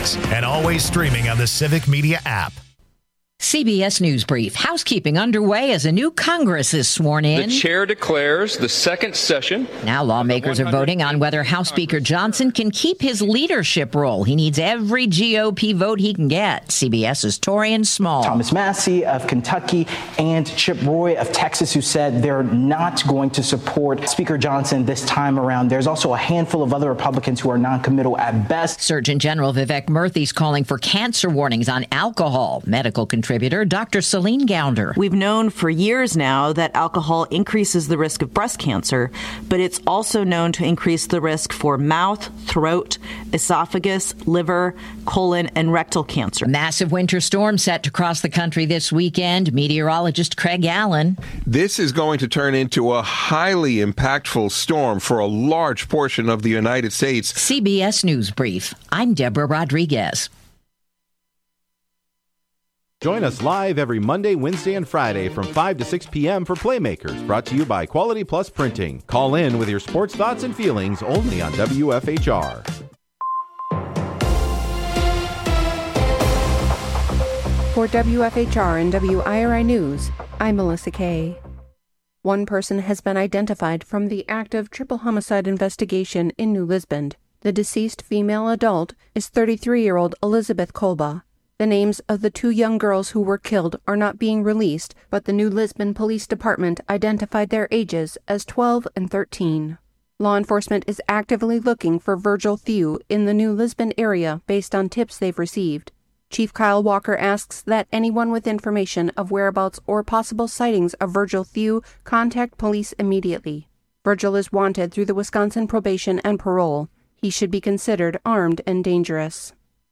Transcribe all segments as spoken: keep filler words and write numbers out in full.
six, and always streaming on the Civic Media app. C B S News Brief. Housekeeping underway as a new Congress is sworn in. The chair declares the second session. Now lawmakers are voting on whether House Speaker Johnson can keep his leadership role. He needs every G O P vote he can get. CBS's Torian Small. Thomas Massie of Kentucky and Chip Roy of Texas, who said they're not going to support Speaker Johnson this time around. There's also a handful of other Republicans who are noncommittal at best. Surgeon General Vivek Murthy is calling for cancer warnings on alcohol. Medical control contributor Doctor Celine Gounder. We've known for years now that alcohol increases the risk of breast cancer, but it's also known to increase the risk for mouth, throat, esophagus, liver, colon, and rectal cancer. Massive winter storm set to cross the country this weekend. Meteorologist Craig Allen. This is going to turn into a highly impactful storm for a large portion of the United States. C B S News Brief. I'm Deborah Rodriguez. Join us live every Monday, Wednesday, and Friday from five to six p.m. for Playmakers, brought to you by Quality Plus Printing. Call in with your sports thoughts and feelings only on W F H R. For W F H R and W I R I News, I'm Melissa Kay. One person has been identified from the active triple homicide investigation in New Lisbon. The deceased female adult is thirty-three-year-old Elizabeth Kolba. The names of the two young girls who were killed are not being released, but the New Lisbon Police Department identified their ages as twelve and thirteen. Law enforcement is actively looking for Virgil Thew in the New Lisbon area based on tips they've received. Chief Kyle Walker asks that anyone with information of whereabouts or possible sightings of Virgil Thew contact police immediately. Virgil is wanted through the Wisconsin Probation and Parole. He should be considered armed and dangerous.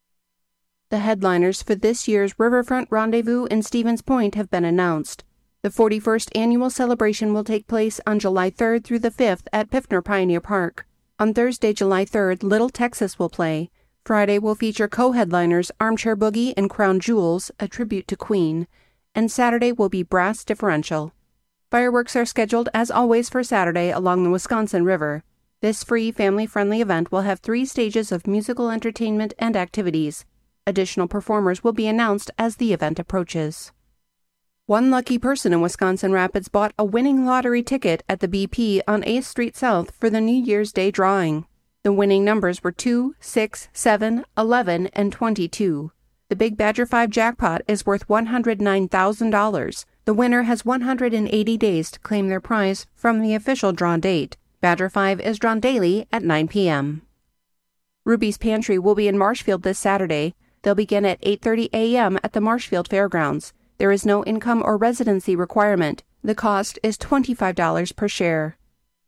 The headliners for this year's Riverfront Rendezvous in Stevens Point have been announced. The forty-first annual celebration will take place on July third through the fifth at Piffner Pioneer Park. On Thursday, July third, Little Texas will play. Friday will feature co-headliners Armchair Boogie and Crown Jewels, a tribute to Queen. And Saturday will be Brass Differential. Fireworks are scheduled as always for Saturday along the Wisconsin River. This free, family-friendly event will have three stages of musical entertainment and activities. Additional performers will be announced as the event approaches. One lucky person in Wisconsin Rapids bought a winning lottery ticket at the B P on eighth Street South for the New Year's Day drawing. The winning numbers were two, six, seven, eleven, and twenty-two. The Big Badger five jackpot is worth one hundred nine thousand dollars. The winner has one hundred eighty days to claim their prize from the official draw date. Badger five is drawn daily at nine p.m. Ruby's Pantry will be in Marshfield this Saturday. They'll begin at eight thirty a.m. at the Marshfield Fairgrounds. There is no income or residency requirement. The cost is twenty-five dollars per share.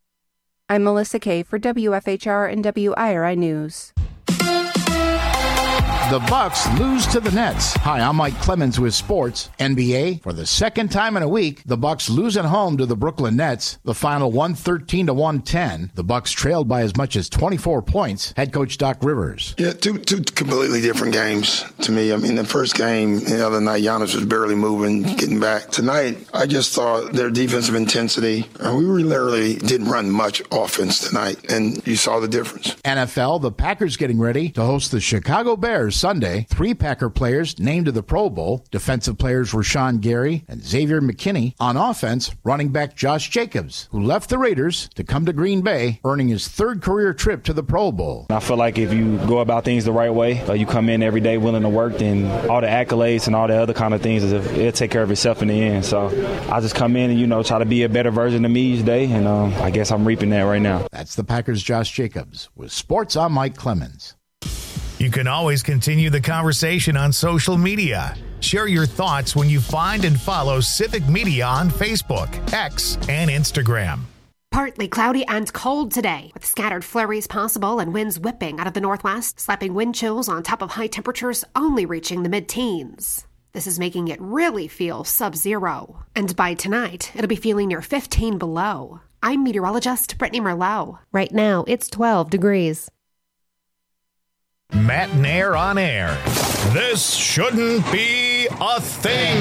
I'm Melissa Kay for W F H R and W I R I News. The Bucks lose to the Nets. Hi, I'm Mike Clemens with sports. N B A, for the second time in a week, the Bucks lose at home to the Brooklyn Nets. The final one thirteen to one ten. The Bucks trailed by as much as twenty-four points. Head coach Doc Rivers. Yeah, two two completely different games to me. I mean, the first game the other night, Giannis was barely moving, getting back. Tonight, I just thought their defensive intensity, uh, we literally didn't run much offense tonight, and you saw the difference. N F L, the Packers getting ready to host the Chicago Bears Sunday. Three Packer players named to the Pro Bowl. Defensive players Rashawn Gary and Xavier McKinney. On offense, running back Josh Jacobs, who left the Raiders to come to Green Bay, earning his third career trip to the Pro Bowl. I feel like if you go about things the right way, uh, you come in every day willing to work, then all the accolades and all the other kind of things, it'll take care of itself in the end. So I just come in and, you know, try to be a better version of me each day, and um, I guess I'm reaping that right now. That's the Packers' Josh Jacobs. With sports, I'm Mike Clemens. You can always continue the conversation on social media. Share your thoughts when you find and follow Civic Media on Facebook, X, and Instagram. Partly cloudy and cold today, with scattered flurries possible and winds whipping out of the northwest, slapping wind chills on top of high temperatures only reaching the mid-teens. This is making it really feel sub-zero. And by tonight, it'll be feeling near fifteen below. I'm meteorologist Brittany Merlot. Right now, it's twelve degrees. Matt and Air on air. This shouldn't be a thing.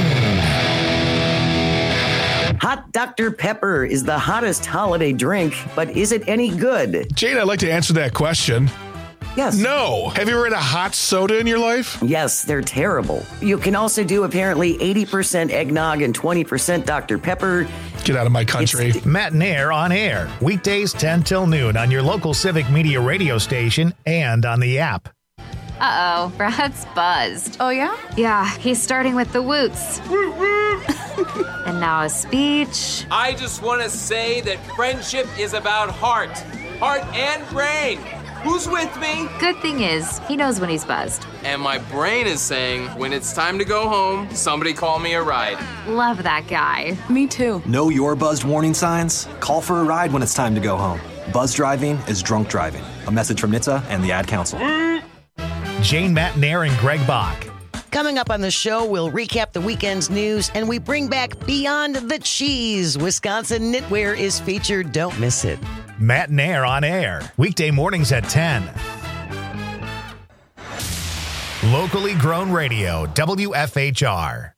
Hot Doctor Pepper is the hottest holiday drink, but is it any good? Jade, I'd like to answer that question. Yes. No. Have you ever had a hot soda in your life? Yes, they're terrible. You can also do apparently eighty percent eggnog and twenty percent Doctor Pepper. Get out of my country. It's Matt and Air on air. Weekdays ten till noon on your local Civic Media radio station and on the app. Uh-oh, Brad's buzzed. Oh, yeah? Yeah, he's starting with the woots. And now a speech. I just want to say that friendship is about heart. Heart and brain. Who's with me? Good thing is, he knows when he's buzzed. And my brain is saying, when it's time to go home, somebody call me a ride. Love that guy. Me too. Know your buzzed warning signs? Call for a ride when it's time to go home. Buzz driving is drunk driving. A message from N H T S A and the Ad Council. Jane, Matt, and Air, and Greg Bach. Coming up on the show, we'll recap the weekend's news and we bring back Beyond the Cheese. Wisconsin Knitwear is featured. Don't miss it. Matt and Air on air. Weekday mornings at ten. Locally grown radio, W F H R.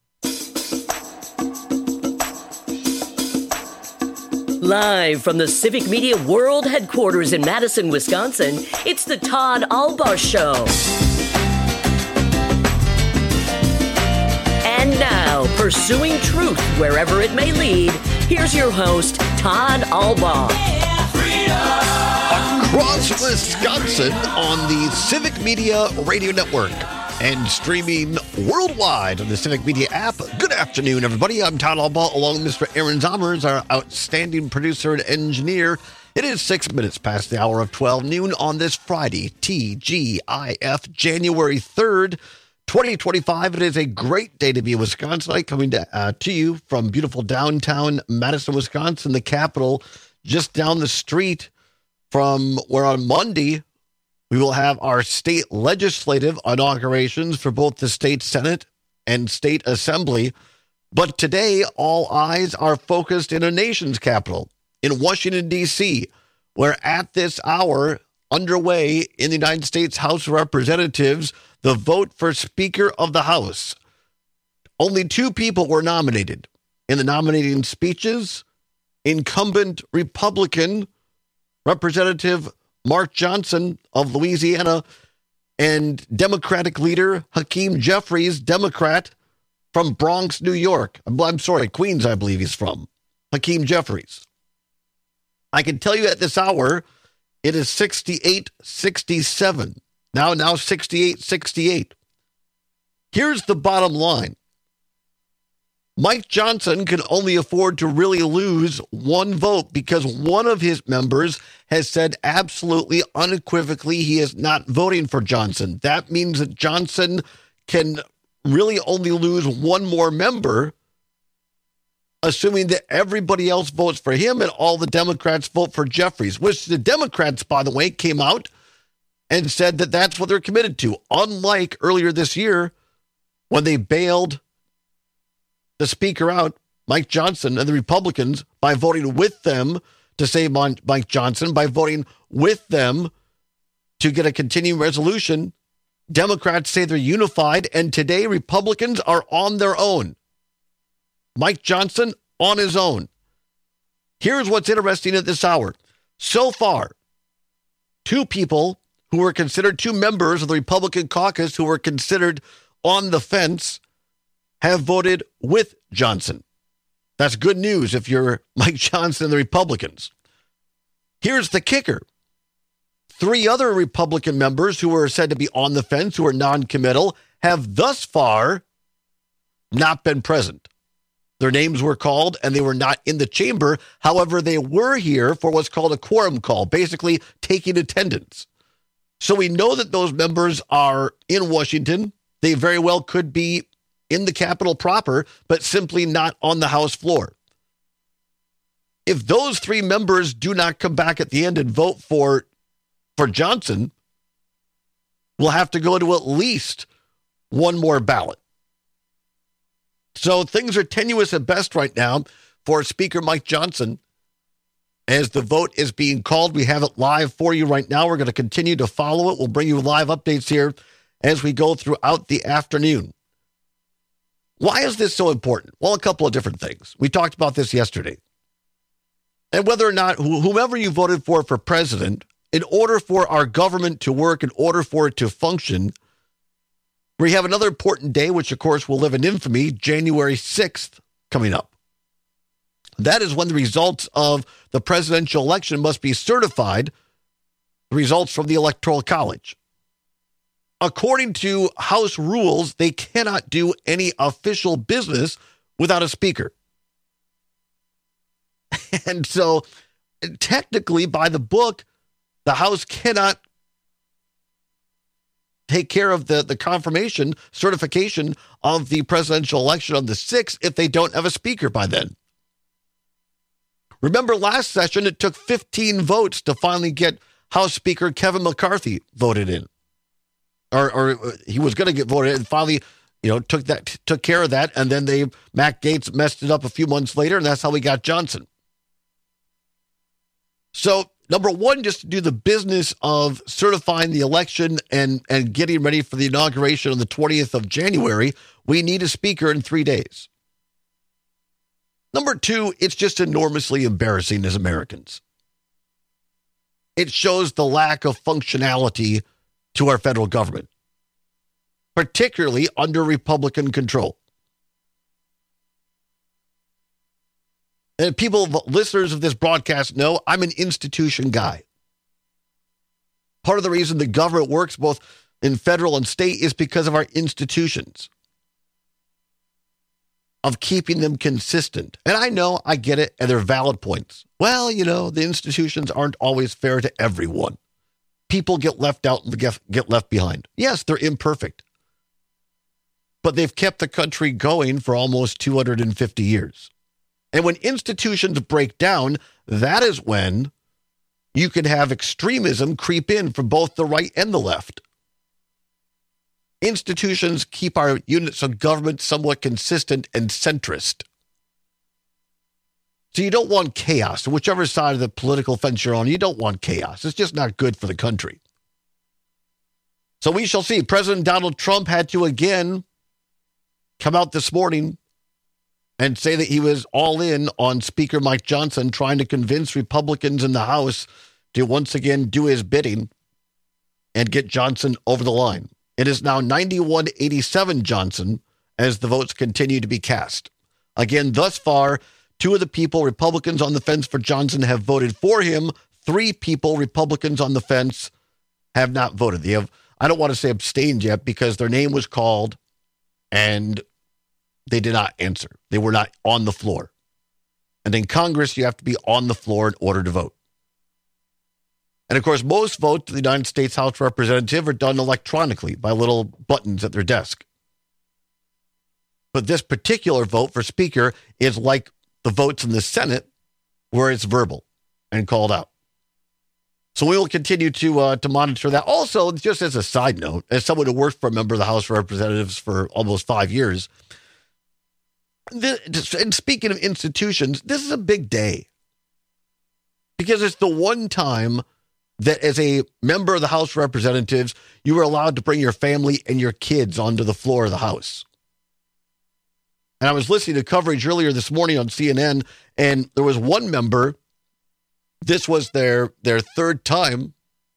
Live from the Civic Media World Headquarters in Madison, Wisconsin, it's the Todd Albaugh Show. And now, pursuing truth wherever it may lead, here's your host, Todd Albaugh. Across Wisconsin on the Civic Media Radio Network and streaming worldwide on the Civic Media app. Good afternoon, everybody. I'm Todd Albaugh, along with Mister Aaron Zommers, our outstanding producer and engineer. It is six minutes past the hour of twelve noon on this Friday, T G I F, January third, twenty twenty-five. It is a great day to be a Wisconsinite, coming to, uh, to you from beautiful downtown Madison, Wisconsin, the capital, just down the street from where on Monday we will have our state legislative inaugurations for both the state Senate and state assembly. But today, all eyes are focused in a nation's capital, in Washington, D C, where at this hour, underway in the United States House of Representatives, the vote for Speaker of the House. Only two people were nominated. In the nominating speeches, incumbent Republican Representative Mark Johnson of Louisiana and Democratic leader Hakeem Jeffries, Democrat from Bronx, New York. I'm sorry, Queens, I believe he's from. Hakeem Jeffries. I can tell you at this hour, it is sixty-eight sixty-seven. Now, now sixty-eight sixty-eight. Here's the bottom line. Mike Johnson can only afford to really lose one vote because one of his members has said absolutely unequivocally he is not voting for Johnson. That means that Johnson can really only lose one more member, assuming that everybody else votes for him and all the Democrats vote for Jeffries, which the Democrats, by the way, came out and said that that's what they're committed to, unlike earlier this year when they bailed the speaker out, Mike Johnson, and the Republicans by voting with them to save Mike Johnson, by voting with them to get a continuing resolution. Democrats say they're unified, and today Republicans are on their own. Mike Johnson on his own. Here's what's interesting at this hour. So far, two people who were considered, two members of the Republican caucus who were considered on the fence have voted with Johnson. That's good news if you're Mike Johnson and the Republicans. Here's the kicker. Three other Republican members who were said to be on the fence, who are non-committal, have thus far not been present. Their names were called and they were not in the chamber. However, they were here for what's called a quorum call, basically taking attendance. So we know that those members are in Washington. They very well could be in the Capitol proper, but simply not on the House floor. If those three members do not come back at the end and vote for, for Johnson, we'll have to go to at least one more ballot. So things are tenuous at best right now for Speaker Mike Johnson. As the vote is being called, we have it live for you right now. We're going to continue to follow it. We'll bring you live updates here as we go throughout the afternoon. Why is this so important? Well, a couple of different things. We talked about this yesterday. And whether or not whomever you voted for for president, in order for our government to work, in order for it to function, we have another important day, which of course will live in infamy, January sixth coming up. That is when the results of the presidential election must be certified, the results from the Electoral College. According to House rules, they cannot do any official business without a speaker. And so, technically, by the book, the House cannot take care of the, the confirmation, certification of the presidential election on the sixth if they don't have a speaker by then. Remember last session, it took fifteen votes to finally get House Speaker Kevin McCarthy voted in. Or, or he was going to get voted in, and finally, you know, took that took care of that, and then they Matt Gaetz messed it up a few months later, and that's how we got Johnson. So, number one, just to do the business of certifying the election and, and getting ready for the inauguration on the twentieth of January, we need a speaker in three days. Number two, it's just enormously embarrassing as Americans. It shows the lack of functionality to our federal government, particularly under Republican control. And people, listeners of this broadcast know I'm an institution guy. Part of the reason the government works both in federal and state is because of our institutions, of keeping them consistent. And I know, I get it, and they're valid points. Well, you know, the institutions aren't always fair to everyone. People get left out and get left behind. Yes, they're imperfect. But they've kept the country going for almost two hundred fifty years. And when institutions break down, that is when you can have extremism creep in from both the right and the left. Institutions keep our units of government somewhat consistent and centrist. So you don't want chaos. Whichever side of the political fence you're on, you don't want chaos. It's just not good for the country. So we shall see. President Donald Trump had to again come out this morning and say that he was all in on Speaker Mike Johnson, trying to convince Republicans in the House to once again do his bidding and get Johnson over the line. It is now ninety-one eighty-seven Johnson as the votes continue to be cast. Again, thus far, two of the people, Republicans on the fence for Johnson, have voted for him. Three people, Republicans on the fence, have not voted. They have, I don't want to say abstained yet because their name was called and they did not answer. They were not on the floor. And in Congress, you have to be on the floor in order to vote. And of course, most votes to the United States House of Representatives are done electronically by little buttons at their desk. But this particular vote for Speaker is like the votes in the Senate, where it's verbal and called out. So we will continue to uh, to monitor that. Also, just as a side note, as someone who worked for a member of the House of Representatives for almost five years, this, and speaking of institutions, this is a big day because it's the one time that as a member of the House of Representatives, you were allowed to bring your family and your kids onto the floor of the House. And I was listening to coverage earlier this morning on C N N, and there was one member, this was their their third time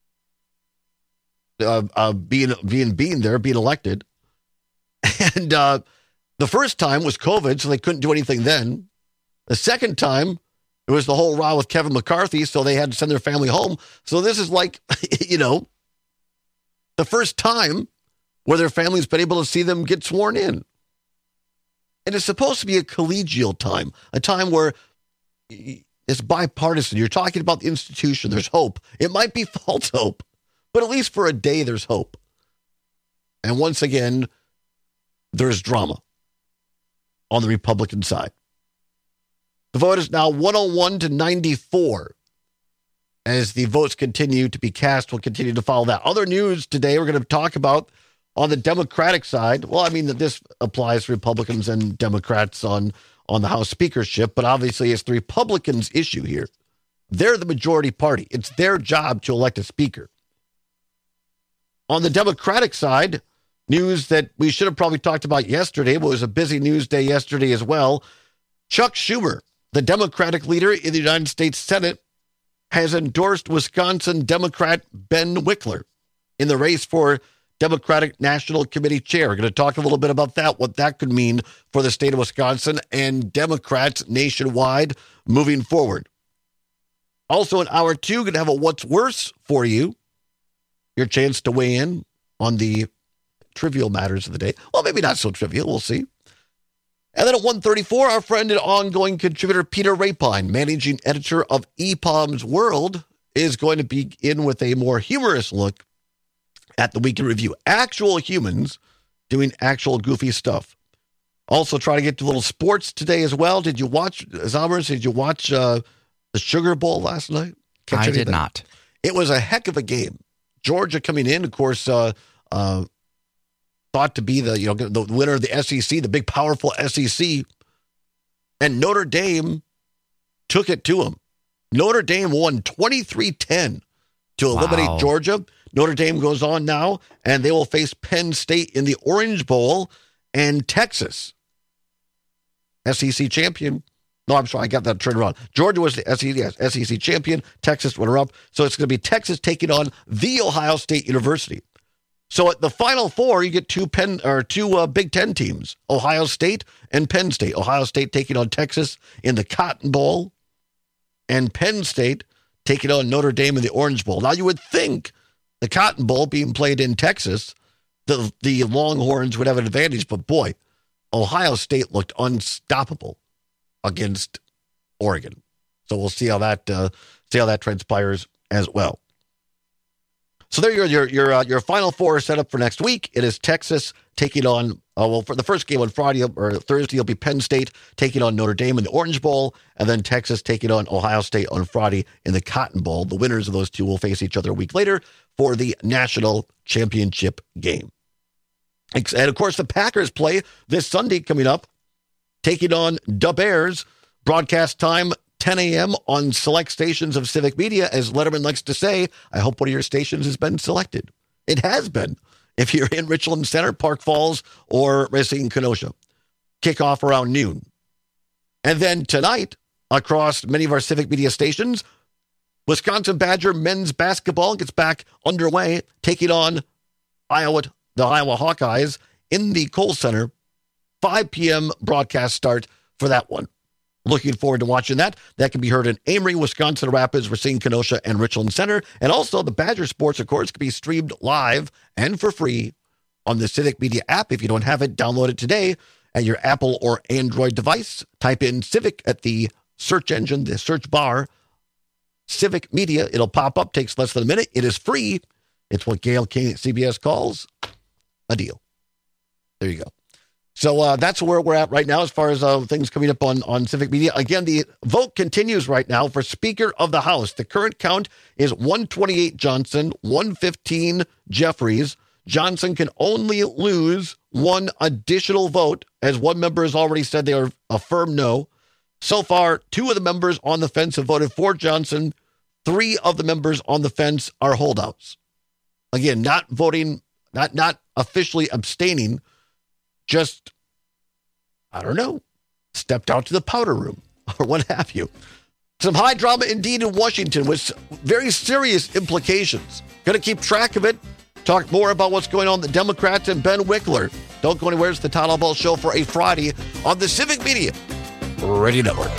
uh, uh, being, being, being there, being elected. And uh, the first time was COVID, so they couldn't do anything then. The second time, it was the whole row with Kevin McCarthy, so they had to send their family home. So this is like, you know, the first time where their family's been able to see them get sworn in. And it's supposed to be a collegial time, a time where it's bipartisan. You're talking about the institution. There's hope. It might be false hope, but at least for a day, there's hope. And once again, there's drama on the Republican side. The vote is now one oh one to ninety-four. As the votes continue to be cast, we'll continue to follow that. Other news today we're going to talk about on the Democratic side. Well, I mean, that this applies to Republicans and Democrats on, on the House speakership, but obviously it's the Republicans' issue here. They're the majority party. It's their job to elect a speaker. On the Democratic side, news that we should have probably talked about yesterday, but it was a busy news day yesterday as well. Chuck Schumer, the Democratic leader in the United States Senate, has endorsed Wisconsin Democrat Ben Wickler in the race for Democratic National Committee chair. We're going to talk a little bit about that, what that could mean for the state of Wisconsin and Democrats nationwide moving forward. Also in hour two, going to have a What's Worse for you. Your chance to weigh in on the trivial matters of the day. Well, maybe not so trivial. We'll see. And then at one thirty-four, our friend and ongoing contributor Peter Rapine, managing editor of E P O M's World, is going to begin with a more humorous look at the Week in Review. Actual humans doing actual goofy stuff. Also try to get to a little sports today as well. Did you watch, Zomers, did you watch uh, the Sugar Bowl last night? Catch I anything? did not. It was a heck of a game. Georgia coming in, of course, uh, uh, thought to be the you know the winner of the S E C, the big powerful S E C, and Notre Dame took it to them. Notre Dame won twenty-three ten to eliminate Wow. Georgia. Notre Dame goes on now, and they will face Penn State in the Orange Bowl and Texas. S E C champion. No, I'm sorry, I got that turned around. Georgia was the S E C champion, Texas runner-up. So it's going to be Texas taking on the Ohio State University. So at the Final Four, you get two Penn or two uh, Big Ten teams, Ohio State and Penn State. Ohio State taking on Texas in the Cotton Bowl, and Penn State taking on Notre Dame in the Orange Bowl. Now, you would think the Cotton Bowl being played in Texas, the the Longhorns would have an advantage, but boy, Ohio State looked unstoppable against Oregon. So we'll see how that uh, see how that transpires as well. So there, your your your uh, your Final Four is set up for next week. It is Texas taking on uh, well for the first game on Friday or Thursday. It'll be Penn State taking on Notre Dame in the Orange Bowl, and then Texas taking on Ohio State on Friday in the Cotton Bowl. The winners of those two will face each other a week later for the national championship game. And of course, the Packers play this Sunday coming up, taking on the Bears. Broadcast time ten a.m. on select stations of Civic Media. As Letterman likes to say, I hope one of your stations has been selected. It has been. If you're in Richland Center, Park Falls, or Racine, Kenosha. Kickoff around noon. And then tonight, across many of our Civic Media stations, Wisconsin Badger men's basketball gets back underway, taking on Iowa, the Iowa Hawkeyes in the Kohl Center. five p.m. broadcast start for that one. Looking forward to watching that. That can be heard in Amory, Wisconsin Rapids, Racine, Kenosha, and Richland Center. And also the Badger Sports, of course, can be streamed live and for free on the Civic Media app. If you don't have it, download it today at your Apple or Android device. Type in Civic at the search engine, the search bar, Civic Media. It'll pop up, takes less than a minute. It is free. It's what Gail King at C B S calls a deal. There you go. So uh, that's where we're at right now as far as uh, things coming up on, on Civic Media. Again, the vote continues right now for Speaker of the House. The current count is one twenty-eight Johnson, one fifteen Jeffries. Johnson can only lose one additional vote, as one member has already said they are a firm no. So far, two of the members on the fence have voted for Johnson. Three of the members on the fence are holdouts. Again, not voting, not not officially abstaining, just, I don't know, stepped out to the powder room or what have you. Some high drama indeed in Washington with very serious implications. Going to keep track of it. Talk more about what's going on with the Democrats and Ben Wickler. Don't go anywhere. It's the Todd Ball Show for a Friday on the Civic Media Radio Network.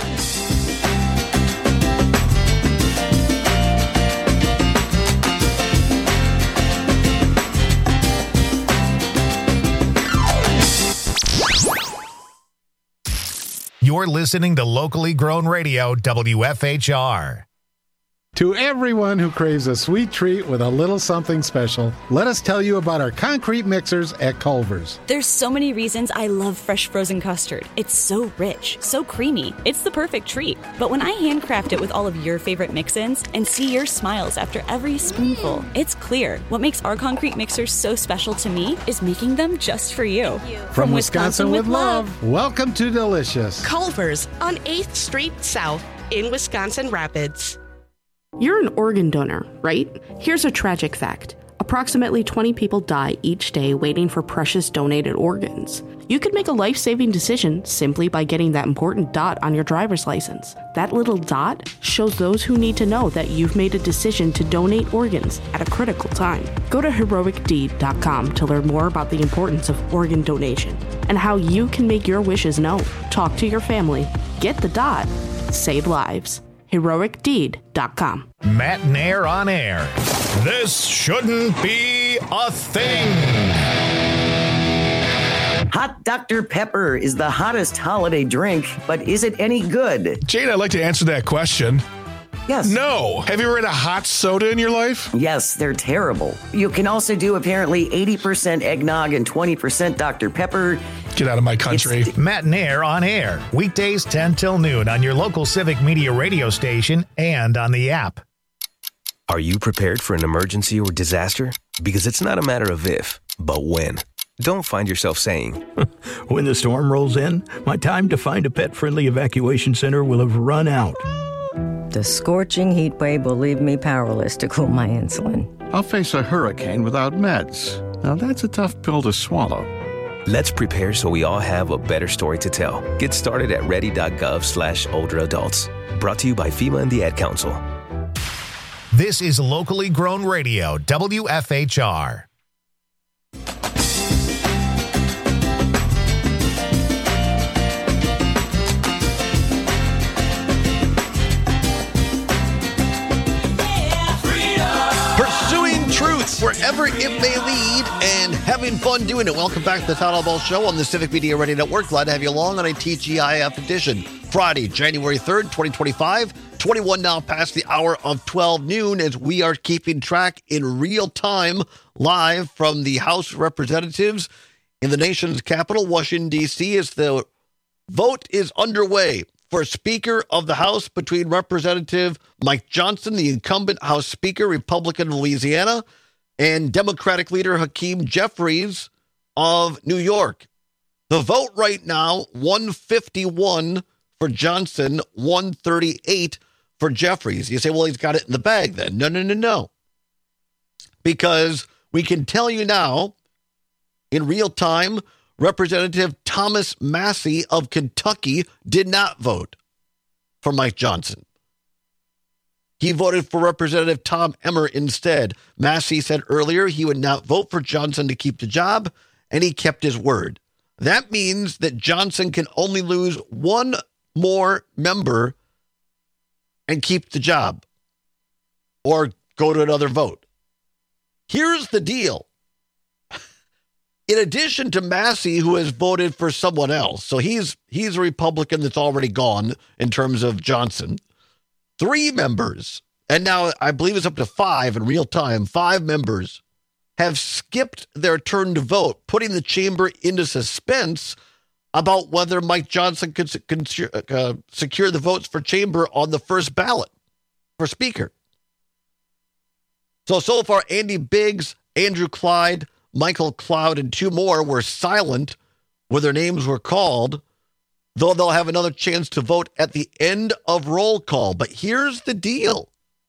You're listening to locally grown radio, W F H R. To everyone who craves a sweet treat with a little something special, let us tell you about our concrete mixers at Culver's. There's so many reasons I love fresh frozen custard. It's so rich, so creamy. It's the perfect treat. But when I handcraft it with all of your favorite mix-ins and see your smiles after every spoonful, it's clear what makes our concrete mixers so special to me is making them just for you. From, From Wisconsin, Wisconsin with love, welcome to Delicious. Culver's on eighth Street South in Wisconsin Rapids. You're an organ donor, right? Here's a tragic fact. Approximately twenty people die each day waiting for precious donated organs. You could make a life-saving decision simply by getting that important dot on your driver's license. That little dot shows those who need to know that you've made a decision to donate organs at a critical time. Go to heroic deed dot com to learn more about the importance of organ donation and how you can make your wishes known. Talk to your family. Get the dot. Save lives. heroic deed dot com. Matt Nair on air. This shouldn't be a thing. Hot Doctor Pepper is the hottest holiday drink, but is it any good? Jane, I'd like to answer that question. Yes. No. Have you ever had a hot soda in your life? Yes, they're terrible. You can also do apparently eighty percent eggnog and twenty percent Doctor Pepper. Get out of my country. It's Matt Nair on air. Weekdays ten till noon on your local Civic Media radio station and on the app. Are you prepared for an emergency or disaster? Because it's not a matter of if, but when. Don't find yourself saying, when the storm rolls in, my time to find a pet-friendly evacuation center will have run out. The scorching heat wave will leave me powerless to cool my insulin. I'll face a hurricane without meds. Now that's a tough pill to swallow. Let's prepare so we all have a better story to tell. Get started at ready.gov slash older adults. Brought to you by FEMA and the Ad Council. This is locally grown radio, W F H R. Pursuing truth wherever it may lead and having fun doing it. Welcome back to the Todd Ball Show on the Civic Media Radio Network. Glad to have you along on a T G I F edition. Friday, January third, twenty twenty-five. twenty-one now past the hour of twelve noon as we are keeping track in real time live from the House of Representatives in the nation's capital, Washington, D C, as the vote is underway for Speaker of the House between Representative Mike Johnson, the incumbent House Speaker, Republican of Louisiana, and Democratic leader Hakeem Jeffries of New York. The vote right now, one fifty-one for Johnson, one thirty-eight for Jeffries. You say, well, he's got it in the bag then. No, no, no, no. Because we can tell you now, in real time, Representative Thomas Massie of Kentucky did not vote for Mike Johnson. He voted for Representative Tom Emmer instead. Massie said earlier he would not vote for Johnson to keep the job, and he kept his word. That means that Johnson can only lose one more member and keep the job or go to another vote. Here's the deal. In addition to Massie, who has voted for someone else, so he's he's a Republican that's already gone in terms of Johnson, three members, and now I believe it's up to five in real time, five members have skipped their turn to vote, putting the chamber into suspense about whether Mike Johnson could, could uh, secure the votes for chamber on the first ballot for Speaker. So, so far, Andy Biggs, Andrew Clyde, Michael Cloud, and two more were silent when their names were called, though they'll have another chance to vote at the end of roll call. But here's the deal.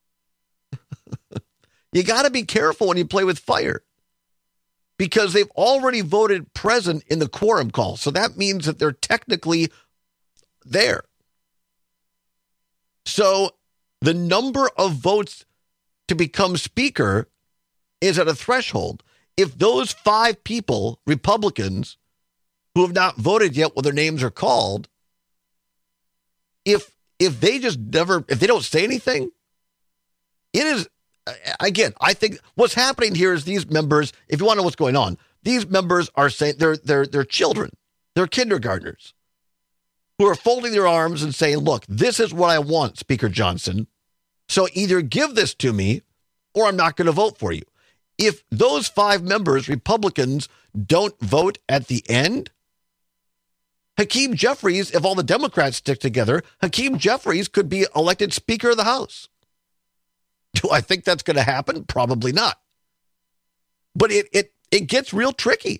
You got to be careful when you play with fire, because they've already voted present in the quorum call. So that means that they're technically there. So the number of votes to become Speaker is at a threshold. If those five people, Republicans, who have not voted yet when their names are called, if if they just never, if they don't say anything, it is, again, I think what's happening here is these members, if you want to know what's going on, these members are saying, they're, they're, they're children, they're kindergartners, who are folding their arms and saying, look, this is what I want, Speaker Johnson, so either give this to me or I'm not going to vote for you. If those five members, Republicans, don't vote at the end, Hakeem Jeffries, if all the Democrats stick together, Hakeem Jeffries could be elected Speaker of the House. Do I think that's going to happen? Probably not. But it it it gets real tricky.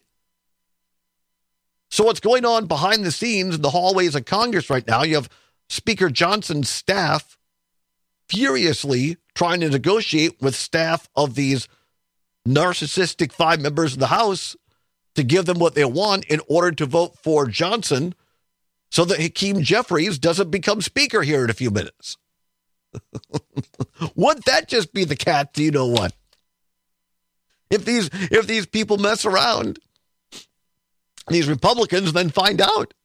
So what's going on behind the scenes in the hallways of Congress right now, you have Speaker Johnson's staff furiously trying to negotiate with staff of these narcissistic five members of the House to give them what they want in order to vote for Johnson so that Hakeem Jeffries doesn't become speaker here in a few minutes. Wouldn't that just be the cat? Do you know what? If these if these people mess around, these Republicans then find out.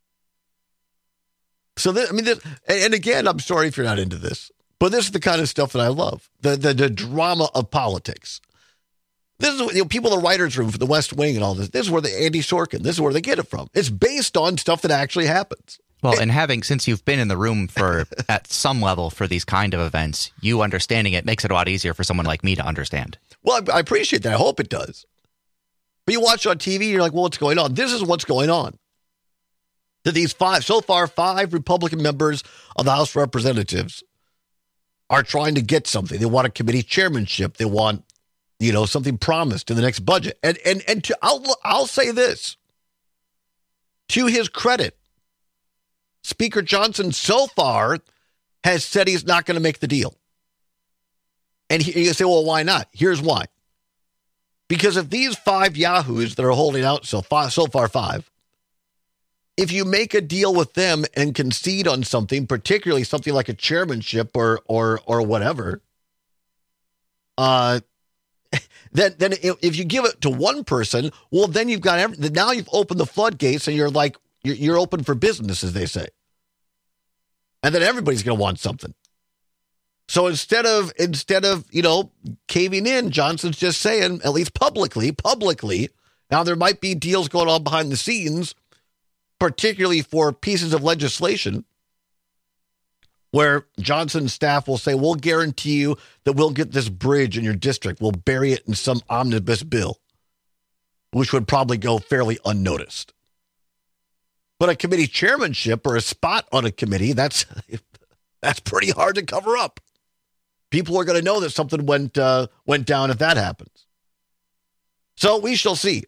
So, this, I mean, this, and again, I'm sorry if you're not into this, but this is the kind of stuff that I love, the the, the drama of politics. This is, you know, people in the writer's room for the West Wing and all this. This is where the Andy Sorkin, this is where they get it from. It's based on stuff that actually happens. Well, and having, since you've been in the room for, at some level for these kind of events, you understanding it makes it a lot easier for someone like me to understand. Well, I, I appreciate that. I hope it does. But you watch it on T V, you're like, well, what's going on? This is what's going on. That these five, so far, five Republican members of the House of Representatives are trying to get something. They want a committee chairmanship. They want, you know, something promised in the next budget. And and and to, I'll I'll say this. To his credit, Speaker Johnson so far has said he's not going to make the deal. And he, you say, well, why not? Here's why. Because if these five yahoos that are holding out so far, so far five, if you make a deal with them and concede on something, particularly something like a chairmanship or or or whatever, uh, then then if you give it to one person, well, then you've got every, now you've opened the floodgates and you're like you're, you're open for business, as they say, and then everybody's going to want something. So instead of instead of you know caving in, Johnson's just saying, at least publicly, publicly. Now there might be deals going on behind the scenes, particularly for pieces of legislation where Johnson's staff will say, we'll guarantee you that we'll get this bridge in your district. We'll bury it in some omnibus bill, which would probably go fairly unnoticed. But a committee chairmanship or a spot on a committee, that's that's pretty hard to cover up. People are going to know that something went uh, went down if that happens. So we shall see.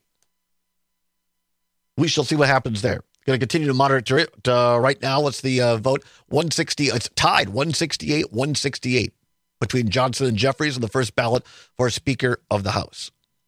We shall see what happens there. Going to continue to monitor it. Uh, right now, what's the uh, vote? one sixty. It's tied one sixty-eight, one sixty-eight between Johnson and Jeffries on the first ballot for Speaker of the House.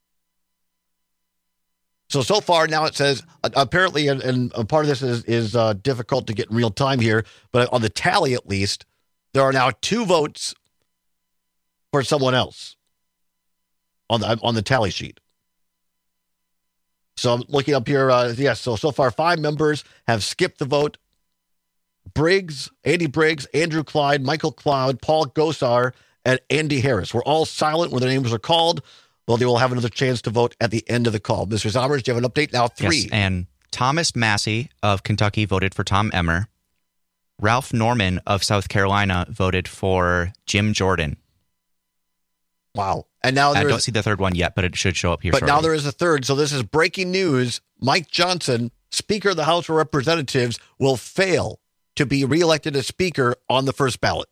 So, so far now it says, uh, apparently, and, and a part of this is, is uh, difficult to get in real time here, but on the tally at least, there are now two votes for someone else on the, on the tally sheet. So I'm looking up here. Uh, yes, yeah, so so far five members have skipped the vote. Briggs, Andy Briggs, Andrew Clyde, Michael Cloud, Paul Gosar, and Andy Harris were all silent when their names are called. Well, they will have another chance to vote at the end of the call. Mister Zommers, do you have an update? Now three. Yes, and Thomas Massey of Kentucky voted for Tom Emmer. Ralph Norman of South Carolina voted for Jim Jordan. Wow. And now I don't see the third one yet, but it should show up here But shortly. now there is a third. So this is breaking news. Mike Johnson, Speaker of the House of Representatives, will fail to be reelected as Speaker on the first ballot.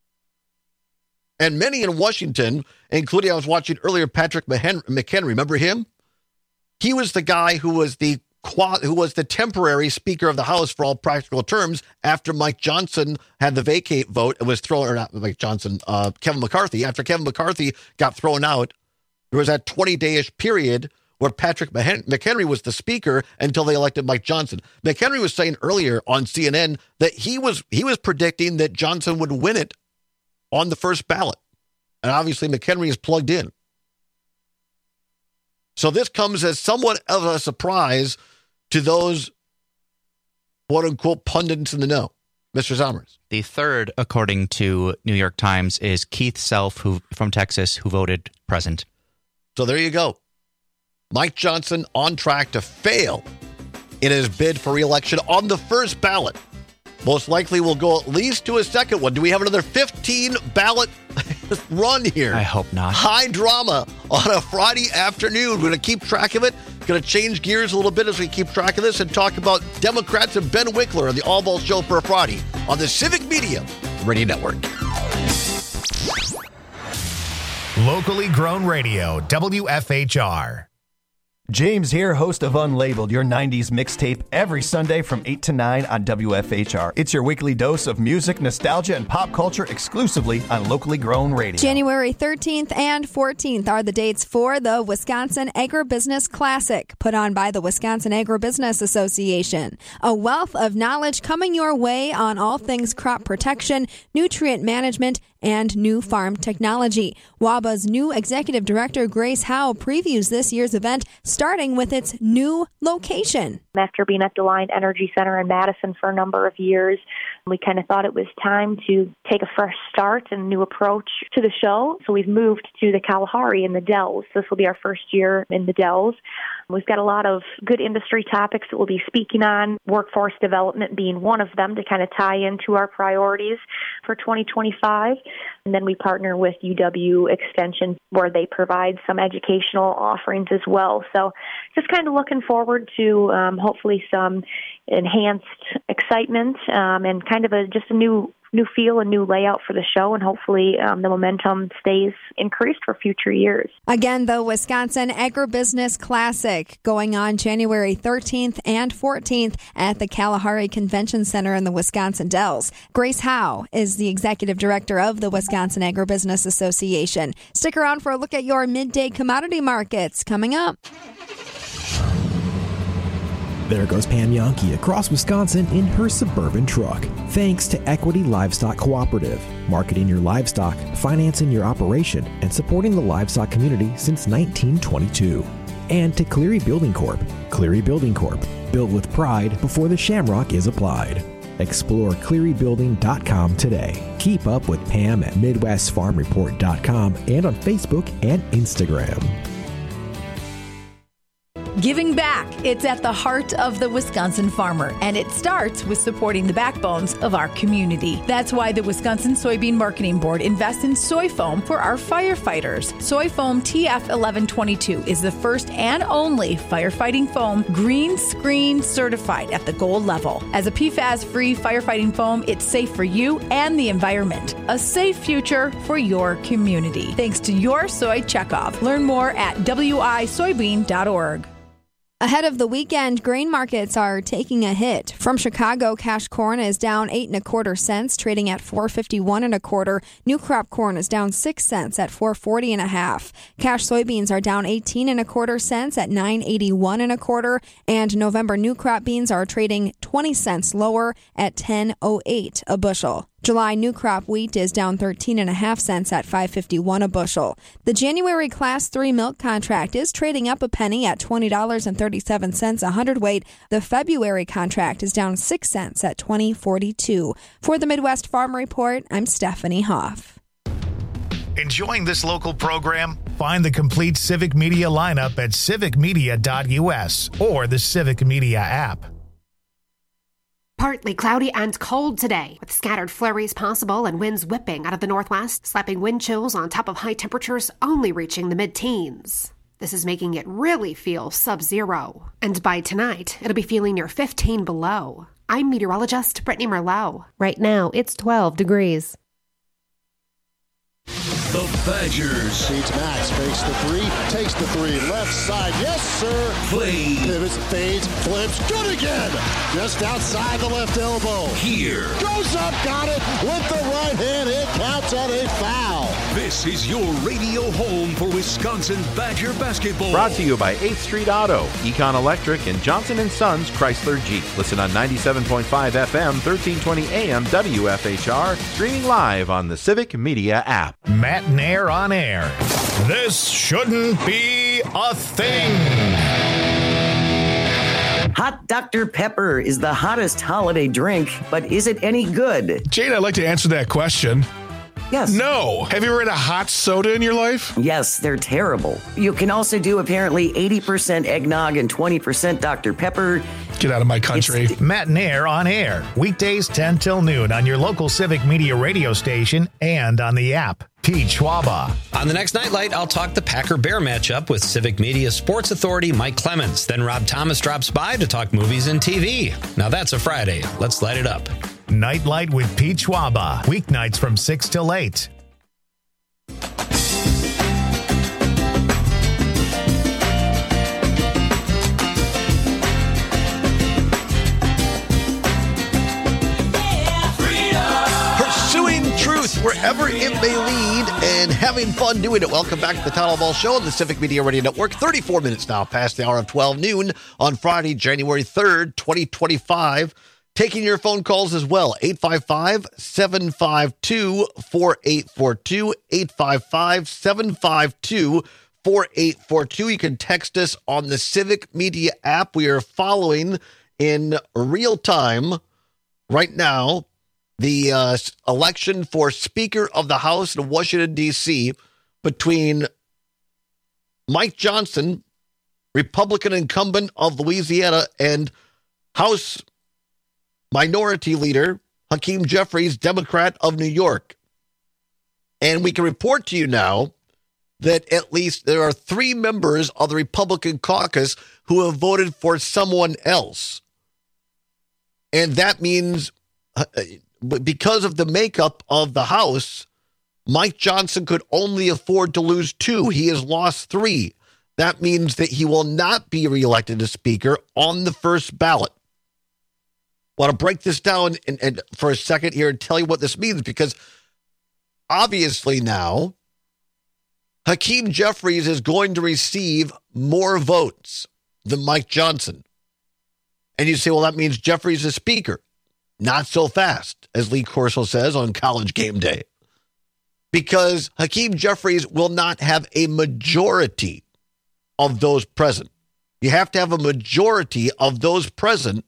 And many in Washington, including I was watching earlier, Patrick McHenry, remember him? He was the guy who was the who was the temporary Speaker of the House for all practical terms after Mike Johnson had the vacate vote and was thrown, or not Mike Johnson, uh, Kevin McCarthy. After Kevin McCarthy got thrown out, there was that twenty-day-ish period where Patrick McHenry was the Speaker until they elected Mike Johnson. McHenry was saying earlier on C N N that he was he was predicting that Johnson would win it on the first ballot. And obviously McHenry is plugged in. So this comes as somewhat of a surprise to those quote-unquote pundits in the know. Mister Zommers. The third, according to New York Times, is Keith Self, who from Texas, who voted present. So there you go. Mike Johnson on track to fail in his bid for re-election on the first ballot. Most likely will go at least to a second one. Do we have another fifteen ballot run here? I hope not. High drama on a Friday afternoon. We're going to keep track of it. Going to change gears a little bit as we keep track of this and talk about Democrats and Ben Wickler on the All Ball Show for a Friday on the Civic Media Radio Network. Locally grown radio, W F H R. James here, host of Unlabeled, your nineties mixtape, every Sunday from eight to nine on W F H R. It's your weekly dose of music, nostalgia, and pop culture exclusively on locally grown radio. January thirteenth and fourteenth are the dates for the Wisconsin Agribusiness Classic, put on by the Wisconsin Agribusiness Association. A wealth of knowledge coming your way on all things crop protection, nutrient management, and new farm technology. W A B A's new executive director, Grace Howe, previews this year's event, starting with its new location. After being at the Line Energy Center in Madison for a number of years, we kind of thought it was time to take a fresh start and a new approach to the show. So we've moved to the Kalahari in the Dells. This will be our first year in the Dells. We've got a lot of good industry topics that we'll be speaking on, workforce development being one of them to kind of tie into our priorities for twenty twenty-five. And then we partner with U W Extension, where they provide some educational offerings as well. So just kind of looking forward to um, hopefully some enhanced excitement um, and kind of a just a new new feel, a new layout for the show, and hopefully um, the momentum stays increased for future years. Again, the Wisconsin Agribusiness Classic going on January thirteenth and fourteenth at the Kalahari Convention Center in the Wisconsin Dells. Grace Howe is the executive director of the Wisconsin Agribusiness Association. Stick around for a look at your midday commodity markets coming up. There goes Pam Yankee across Wisconsin in her Suburban truck. Thanks to Equity Livestock Cooperative, marketing your livestock, financing your operation, and supporting the livestock community since nineteen twenty-two. And to Cleary Building Corp. Cleary Building Corp. Built with pride before the shamrock is applied. Explore cleary building dot com today. Keep up with Pam at midwest farm report dot com and on Facebook and Instagram. Giving back. It's at the heart of the Wisconsin farmer, and it starts with supporting the backbones of our community. That's why the Wisconsin Soybean Marketing Board invests in soy foam for our firefighters. Soy foam T F eleven twenty-two is the first and only firefighting foam green screen certified at the gold level. As a P FAS-free firefighting foam, it's safe for you and the environment. A safe future for your community. Thanks to your soy checkoff. Learn more at w i soybean dot org. Ahead of the weekend, grain markets are taking a hit. From Chicago, cash corn is down eight and a quarter cents, trading at four fifty-one and a quarter. New crop corn is down six cents at four forty and a half. Cash soybeans are down eighteen and a quarter cents at nine eighty-one and a quarter. And November new crop beans are trading twenty cents lower at ten oh eight a bushel. July new crop wheat is down thirteen and a half cents at five fifty-one a bushel. The January Class three milk contract is trading up a penny at twenty dollars and thirty-seven cents a hundredweight. The February contract is down six cents at twenty forty-two. For the Midwest Farm Report, I'm Stephanie Hoff. Enjoying this local program? Find the complete Civic Media lineup at civic media dot u s or the Civic Media app. Partly cloudy and cold today, with scattered flurries possible and winds whipping out of the northwest, slapping wind chills on top of high temperatures only reaching the mid-teens. This is making it really feel sub-zero. And by tonight, it'll be feeling near fifteen below. I'm meteorologist Brittany Merlot. Right now, it's twelve degrees. The Badgers. Beats Max, fakes the three, takes the three, left side, yes sir. Play. Pivots, fades, flips, good again. Just outside the left elbow. Here. Goes up, got it with the right hand. It counts on a foul. This is your radio home for Wisconsin Badger basketball. Brought to you by eighth Street Auto, Econ Electric, and Johnson and Sons Chrysler Jeep. Listen on ninety-seven point five F M, thirteen twenty A M W F H R, streaming live on the Civic Media app. Matt Nair on air. This shouldn't be a thing. Hot Doctor Pepper is the hottest holiday drink, but is it any good? Jade, I'd like to answer that question. Yes. No. Have you ever had a hot soda in your life? Yes, they're terrible. You can also do apparently eighty percent eggnog and twenty percent Doctor Pepper. Get out of my country. It's Matt Nair on air. Weekdays ten till noon on your local Civic Media radio station and on the app. Pete Schwaba. On the next Nightlight, I'll talk the Packer-Bear matchup with Civic Media sports authority Mike Clemens. Then Rob Thomas drops by to talk movies and T V. Now that's a Friday. Let's light it up. Nightlight with Pete Schwaba. Weeknights from six till eight. wherever it may lead, and having fun doing it. Welcome back to the Town Hall Ball Show on the Civic Media Radio Network. thirty-four minutes now past the hour of twelve noon on Friday, January third, twenty twenty-five. Taking your phone calls as well. eight five five, seven five two, four eight four two, eight five five, seven five two, four eight four two. You can text us on the Civic Media app. We are following in real time right now the uh, election for Speaker of the House in Washington, D C between Mike Johnson, Republican incumbent of Louisiana, and House Minority Leader Hakeem Jeffries, Democrat of New York. And we can report to you now that at least there are three members of the Republican caucus who have voted for someone else. And that means uh, because of the makeup of the House, Mike Johnson could only afford to lose two. He has lost three. That means that he will not be reelected as Speaker on the first ballot. I want to break this down and, and for a second here and tell you what this means, because obviously now Hakeem Jeffries is going to receive more votes than Mike Johnson. And you say, well, that means Jeffries is Speaker. Not so fast, as Lee Corso says on College Game Day. Because Hakeem Jeffries will not have a majority of those present. You have to have a majority of those present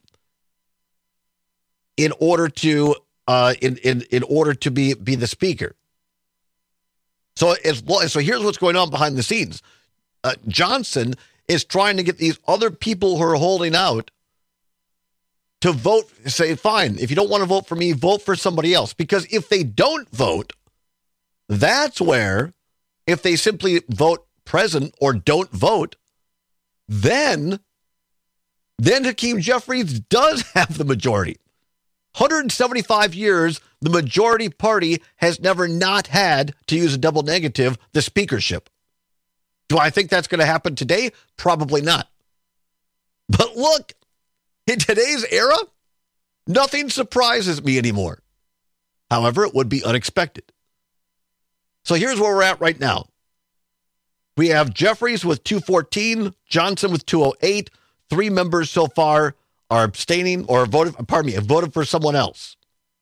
in order to uh, in, in in order to be be the Speaker. So as so here's what's going on behind the scenes. Uh, Johnson is trying to get these other people who are holding out to vote, say, fine, if you don't want to vote for me, vote for somebody else. Because if they don't vote, that's where, if they simply vote present or don't vote, then, then Hakeem Jeffries does have the majority. one hundred seventy-five years, the majority party has never not had, to use a double negative, the speakership. Do I think that's going to happen today? Probably not. But look, in today's era, nothing surprises me anymore. However, it would be unexpected. So here's where we're at right now. We have Jeffries with two fourteen, Johnson with two oh eight. Three members so far are abstaining or voted, pardon me, have voted for someone else.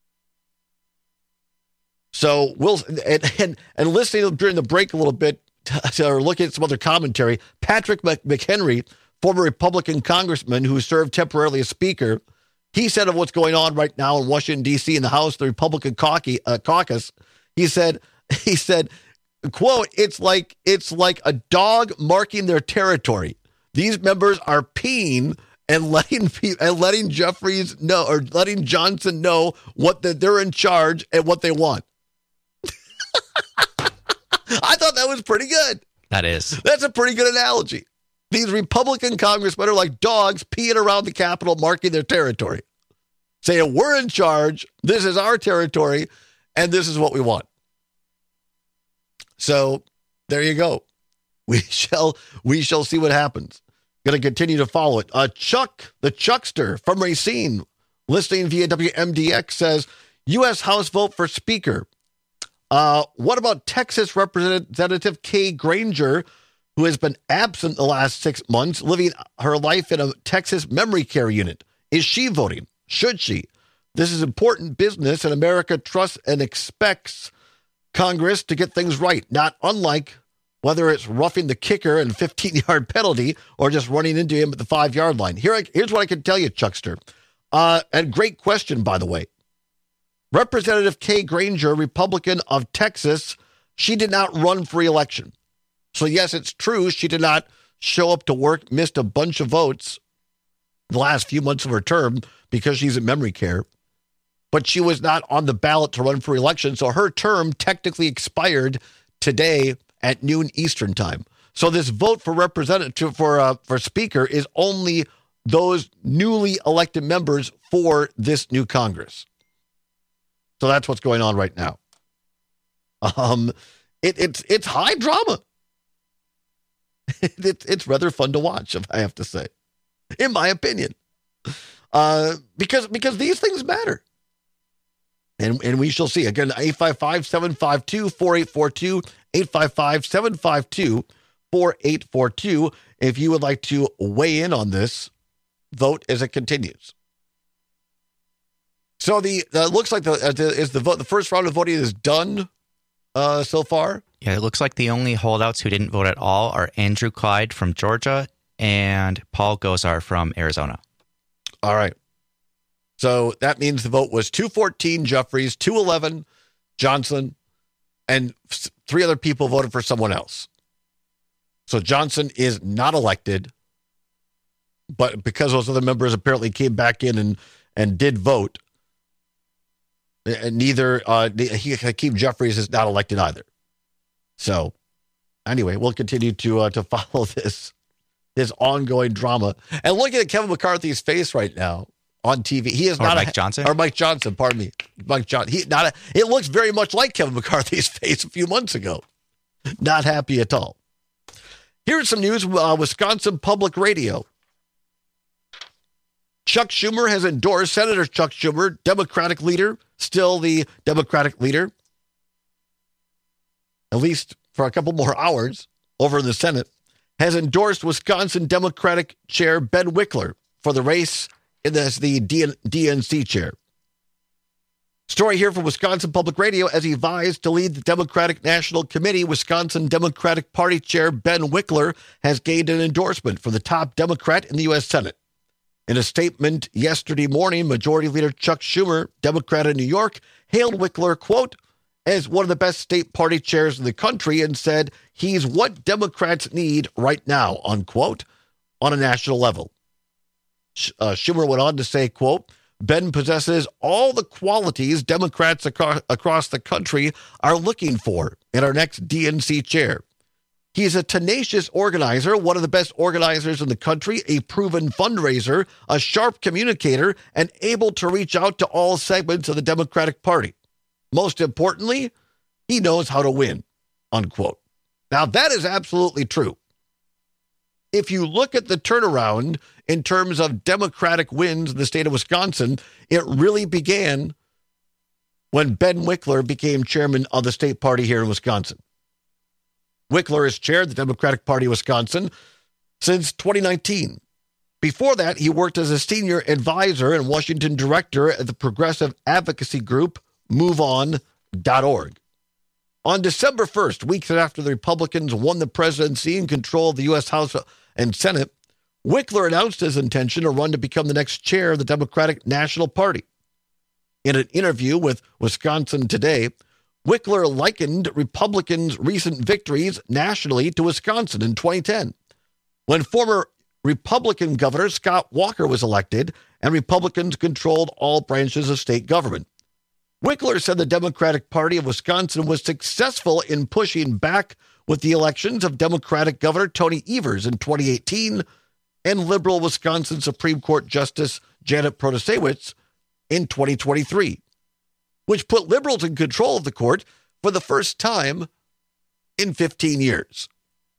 So we'll, and, and, and listening during the break a little bit, to, or looking at some other commentary, Patrick McHenry, former Republican congressman who served temporarily as Speaker, he said of what's going on right now in Washington, D C in the House, the Republican caucus, he said, he said, quote, it's like, it's like a dog marking their territory. These members are peeing and letting and letting Jeffries know, or letting Johnson know what that they're in charge and what they want. I thought that was pretty good. That is. That's a pretty good analogy. These Republican congressmen are like dogs peeing around the Capitol, marking their territory, saying, we're in charge, this is our territory, and this is what we want. So there you go. We shall we shall see what happens. Going to continue to follow it. Uh, Chuck, the Chuckster from Racine, listening via W M D X, says, U S House vote for Speaker. Uh, what about Texas Representative Kay Granger, who has been absent the last six months, living her life in a Texas memory care unit? Is she voting? Should she? This is important business, and America trusts and expects Congress to get things right, not unlike whether it's roughing the kicker and fifteen-yard penalty or just running into him at the five-yard line. Here, I, here's what I can tell you, Chuckster. Uh, and great question, by the way. Representative Kay Granger, Republican of Texas, she did not run for re-election. So, yes, it's true she did not show up to work, missed a bunch of votes the last few months of her term because she's in memory care. But she was not on the ballot to run for re-election, so her term technically expired today at noon Eastern time. So this vote for representative for uh, for Speaker is only those newly elected members for this new Congress. So that's what's going on right now. Um, it, it's it's high drama. it, it's rather fun to watch, if I have to say, in my opinion, uh, because because these things matter. And, and we shall see. Again, eight five five, seven five two, four eight four two, eight five five, seven five two, four eight four two. If you would like to weigh in on this vote as it continues. So the uh, looks like the uh, the- is the vote the first round of voting is done uh, so far. Yeah, it looks like the only holdouts who didn't vote at all are Andrew Clyde from Georgia and Paul Gosar from Arizona. All right. So that means the vote was two fourteen Jeffries, two eleven Johnson, and f- three other people voted for someone else. So Johnson is not elected, but because those other members apparently came back in and, and did vote, and neither uh, he, Hakeem Jeffries is not elected either. So anyway, we'll continue to uh, to follow this this ongoing drama. And looking at Kevin McCarthy's face right now on T V, he is Or not Mike a, Johnson? or Mike Johnson. Pardon me, Mike Johnson. He not. A, it looks very much like Kevin McCarthy's face a few months ago. Not happy at all. Here's some news. Uh, Wisconsin Public Radio. Chuck Schumer has endorsed Senator Chuck Schumer, Democratic leader, still the Democratic leader, at least for a couple more hours over in the Senate, has endorsed Wisconsin Democratic Chair Ben Wickler for the race in the, as the D N C chair. Story here from Wisconsin Public Radio. As he vies to lead the Democratic National Committee, Wisconsin Democratic Party Chair Ben Wickler has gained an endorsement from the top Democrat in the U S Senate. In a statement yesterday morning, Majority Leader Chuck Schumer, Democrat of New York, hailed Wickler, quote, as one of the best state party chairs in the country and said he's what Democrats need right now, unquote, on a national level. Uh, Schumer went on to say, quote, Ben possesses all the qualities Democrats aco- across the country are looking for in our next D N C chair. He's a tenacious organizer, one of the best organizers in the country, a proven fundraiser, a sharp communicator, and able to reach out to all segments of the Democratic Party. Most importantly, he knows how to win, unquote. Now, that is absolutely true. If you look at the turnaround in terms of Democratic wins in the state of Wisconsin, it really began when Ben Wickler became chairman of the state party here in Wisconsin. Wickler has chaired the Democratic Party of Wisconsin since twenty nineteen. Before that, he worked as a senior advisor and Washington director at the progressive advocacy group move on dot org. On December first, weeks after the Republicans won the presidency and control of the U S House and Senate, Wickler announced his intention to run to become the next chair of the Democratic National Party. In an interview with Wisconsin Today, Wickler likened Republicans' recent victories nationally to Wisconsin in twenty ten, when former Republican Governor Scott Walker was elected and Republicans controlled all branches of state government. Wickler said the Democratic Party of Wisconsin was successful in pushing back with the elections of Democratic Governor Tony Evers in twenty eighteen and liberal Wisconsin Supreme Court Justice Janet Protasiewicz in twenty twenty-three, which put liberals in control of the court for the first time in fifteen years.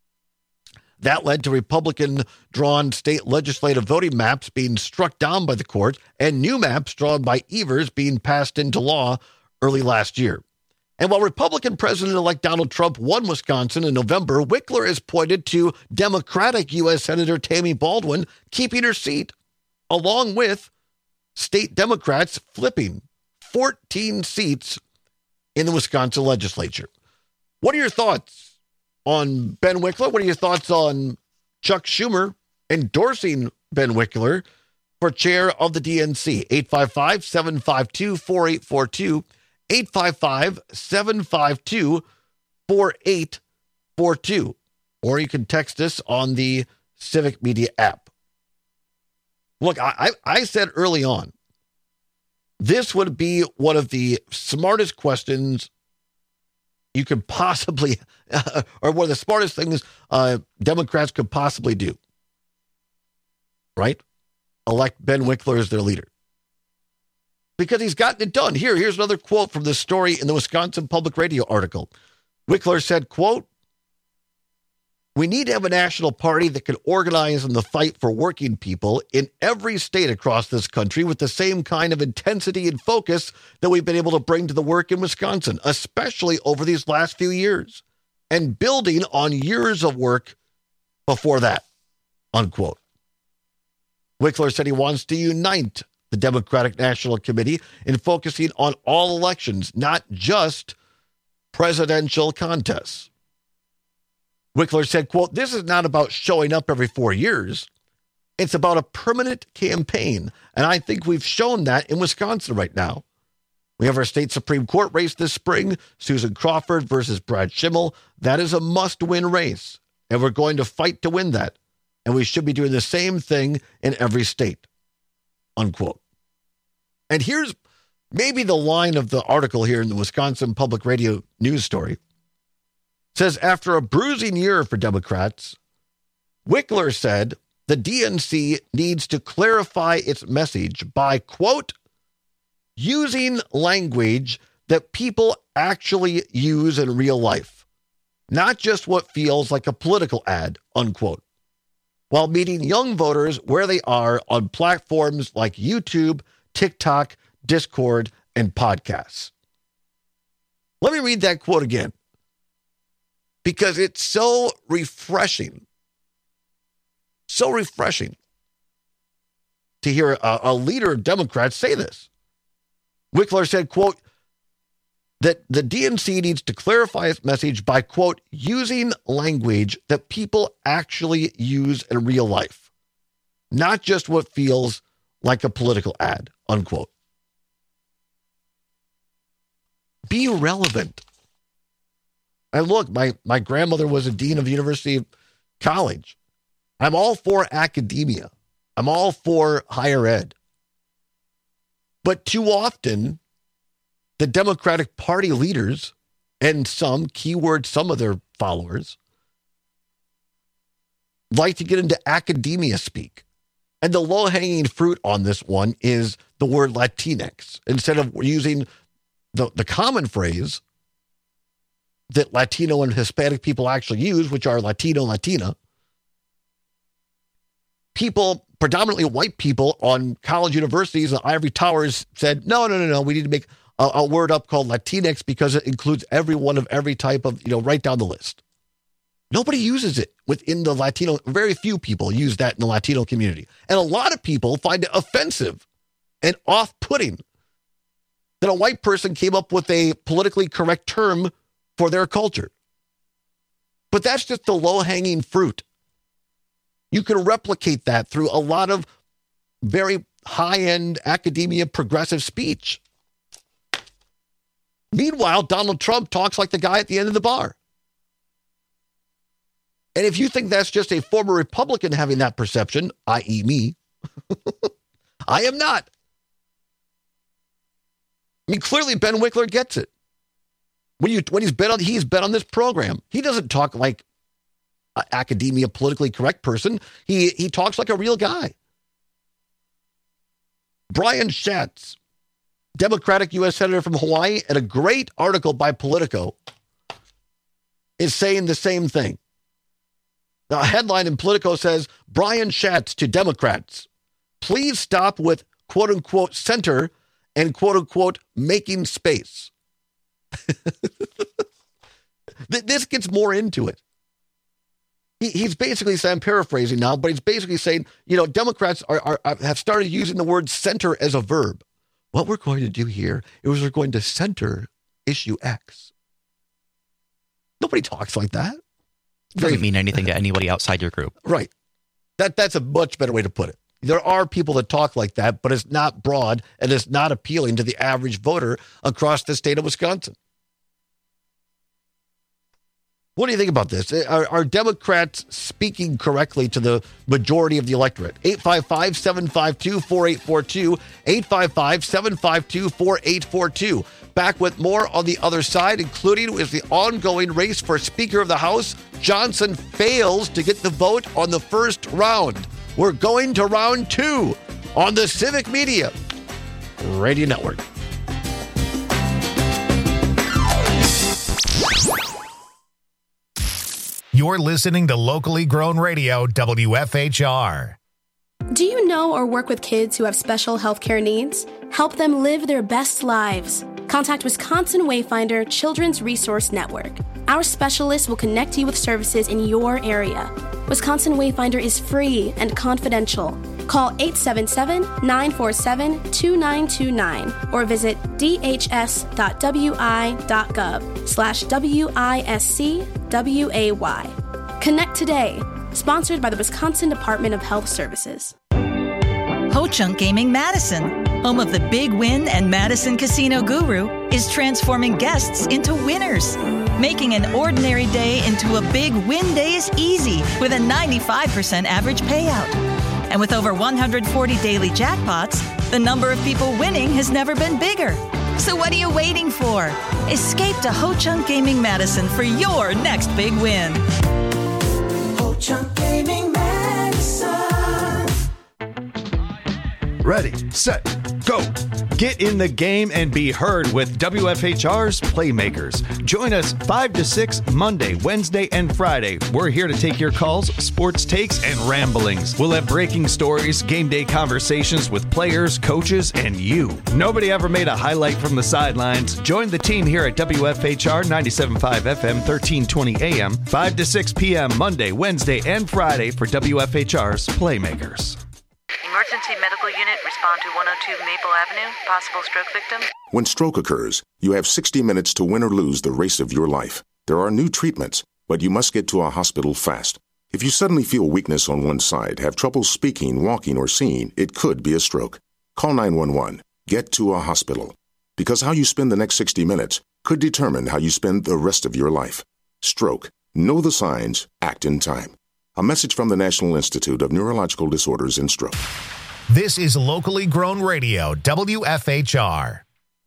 That led to Republican-drawn state legislative voting maps being struck down by the court and new maps drawn by Evers being passed into law early last year. And while Republican President-elect Donald Trump won Wisconsin in November, Wickler has pointed to Democratic U S Senator Tammy Baldwin keeping her seat, along with state Democrats flipping fourteen seats in the Wisconsin legislature. What are your thoughts on Ben Wickler? What are your thoughts on Chuck Schumer endorsing Ben Wickler for chair of the D N C? eight five five, seven five two, four eight four two, eight five five, seven five two, four eight four two. Or you can text us on the Civic Media app. Look, I, I, I said early on, this would be one of the smartest questions you could possibly, uh, or one of the smartest things uh, Democrats could possibly do. Right? Elect Ben Wickler as their leader. Because he's gotten it done. Here, here's another quote from this story in the Wisconsin Public Radio article. Wickler said, quote, We need to have a national party that can organize in the fight for working people in every state across this country with the same kind of intensity and focus that we've been able to bring to the work in Wisconsin, especially over these last few years, and building on years of work before that, unquote. Wickler said he wants to unite the Democratic National Committee in focusing on all elections, not just presidential contests. Wickler said, quote, "This is not about showing up every four years. It's about a permanent campaign, and I think we've shown that in Wisconsin right now. We have our state Supreme Court race this spring, Susan Crawford versus Brad Schimmel. That is a must-win race, and we're going to fight to win that, and we should be doing the same thing in every state," unquote. And here's maybe the line of the article here in the Wisconsin Public Radio news story. It says, after a bruising year for Democrats, Wickler said the D N C needs to clarify its message by, quote, using language that people actually use in real life, not just what feels like a political ad, unquote, while meeting young voters where they are on platforms like YouTube, TikTok, Discord, and podcasts. Let me read that quote again, because it's so refreshing, so refreshing to hear a, a leader of Democrats say this. Wickler said, quote, that the D N C needs to clarify its message by, quote, using language that people actually use in real life, not just what feels like a political ad, unquote. Be relevant. And look, my, my grandmother was a dean of University College. I'm all for academia. I'm all for higher ed. But too often, the Democratic Party leaders and some, keyword some of their followers, like to get into academia speak. And the low-hanging fruit on this one is the word Latinx. Instead of using the, the common phrase that Latino and Hispanic people actually use, which are Latino, Latina, people, predominantly white people on college universities and ivory towers said, no, no, no, no, we need to make a, a word up called Latinx because it includes everyone of every type of, you know, right down the list. Nobody uses it within the Latino. Very few people use that in the Latino community. And a lot of people find it offensive and off-putting that a white person came up with a politically correct term for their culture. But that's just the low-hanging fruit. You can replicate that through a lot of very high-end academia progressive speech. Meanwhile, Donald Trump talks like the guy at the end of the bar. And if you think that's just a former Republican having that perception, that is me, I am not. I mean, clearly Ben Wickler gets it. When you when he's been on he's been on this program, he doesn't talk like an academia politically correct person. He he talks like a real guy. Brian Schatz, Democratic U S Senator from Hawaii, and a great article by Politico, is saying the same thing. The headline in Politico says, Brian Schatz to Democrats, please stop with quote unquote center and quote unquote making space. This gets more into it. He, he's basically saying, I'm paraphrasing now, but he's basically saying, you know, Democrats are, are, are have started using the word center as a verb. What we're going to do here is we're going to center issue X. Nobody talks like that. It doesn't mean anything to anybody outside your group. Right. That That's a much better way to put it. There are people that talk like that, but it's not broad and it's not appealing to the average voter across the state of Wisconsin. What do you think about this? Are, are Democrats speaking correctly to the majority of the electorate? eight five five, seven five two, four eight four two, eight five five, seven five two, four eight four two. Back with more on the other side, including with the ongoing race for Speaker of the House. Johnson fails to get the vote on the first round. We're going to round two on the Civic Media Radio Network. You're listening to Locally Grown Radio, W F H R. Do you know or work with kids who have special healthcare needs? Help them live their best lives. Contact Wisconsin Wayfinder Children's Resource Network. Our specialists will connect you with services in your area. Wisconsin Wayfinder is free and confidential. Call eight seven seven, nine four seven, two nine two nine or visit d h s dot w i dot gov slash W I S C W A Y. Connect today. Sponsored by the Wisconsin Department of Health Services. Ho-Chunk Gaming Madison, home of the Big Win and Madison Casino Guru, is transforming guests into winners. Making an ordinary day into a big win day is easy with a ninety-five percent average payout. And with over one hundred forty daily jackpots, the number of people winning has never been bigger. So what are you waiting for? Escape to Ho-Chunk Gaming Madison for your next big win. Ho-Chunk Gaming Madison. Ready, set, go. Get in the game and be heard with W F H R's Playmakers. Join us five to six Monday, Wednesday, and Friday. We're here to take your calls, sports takes, and ramblings. We'll have breaking stories, game day conversations with players, coaches, and you. Nobody ever made a highlight from the sidelines. Join the team here at W F H R ninety-seven point five F M, thirteen twenty A M, five to six p.m. Monday, Wednesday, and Friday for W F H R's Playmakers. Emergency medical unit, respond to one oh two Maple Avenue. Possible stroke victim. When stroke occurs, you have sixty minutes to win or lose the race of your life. There are new treatments, but you must get to a hospital fast. If you suddenly feel weakness on one side, have trouble speaking, walking, or seeing, it could be a stroke. Call nine one one. Get to a hospital. Because how you spend the next sixty minutes could determine how you spend the rest of your life. Stroke. Know the signs. Act in time. A message from the National Institute of Neurological Disorders and Stroke. This is Locally Grown Radio, W F H R.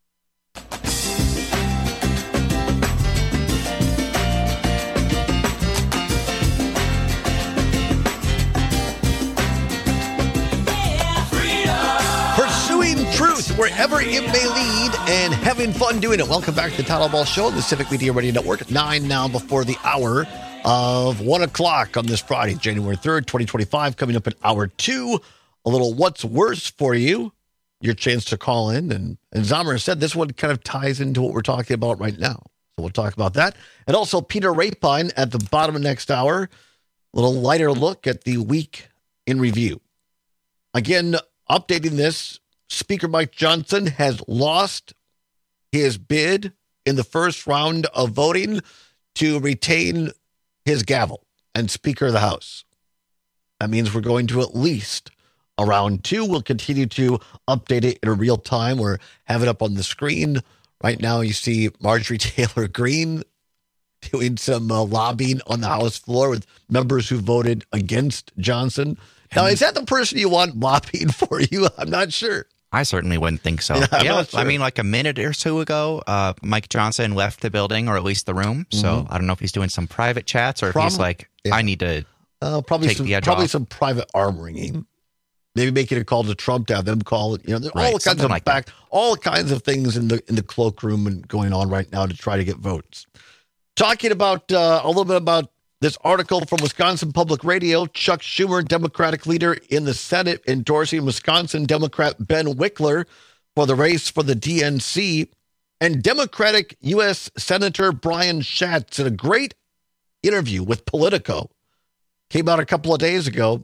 Pursuing truth wherever it may lead and having fun doing it. Welcome back to the Todd Ball Show, the Civic Media Radio Network. Nine now before the hour of one o'clock on this Friday, January third, twenty twenty-five. Coming up in hour two, a little what's worse for you. Your chance to call in. And, and Zomer said this one kind of ties into what we're talking about right now. So we'll talk about that. And also Peter Rapine at the bottom of next hour. A little lighter look at the week in review. Again, updating this, Speaker Mike Johnson has lost his bid in the first round of voting to retain his gavel and Speaker of the House. That means we're going to at least a round two. We'll continue to update it in a real time or have it up on the screen. Right now, you see Marjorie Taylor Greene doing some uh, lobbying on the House floor with members who voted against Johnson. Now, is that the person you want lobbying for you? I'm not sure. I certainly wouldn't think so. Yeah, I'm yeah not sure. I mean, like a minute or two ago, uh, Mike Johnson left the building, or at least the room. So Mhm. I don't know if he's doing some private chats or if Prob- he's like, yeah. I need to Uh, probably take some, the edge probably off. some private armoring. Maybe making a call to Trump to have them call it. You know, there are Right, all kinds something of like back, all kinds of things in the in the cloakroom and going on right now to try to get votes. Talking about uh, a little bit about this article from Wisconsin Public Radio. Chuck Schumer, Democratic leader in the Senate, endorsing Wisconsin Democrat Ben Wickler for the race for the D N C, and Democratic U S Senator Brian Schatz in a great interview with Politico. Came out a couple of days ago,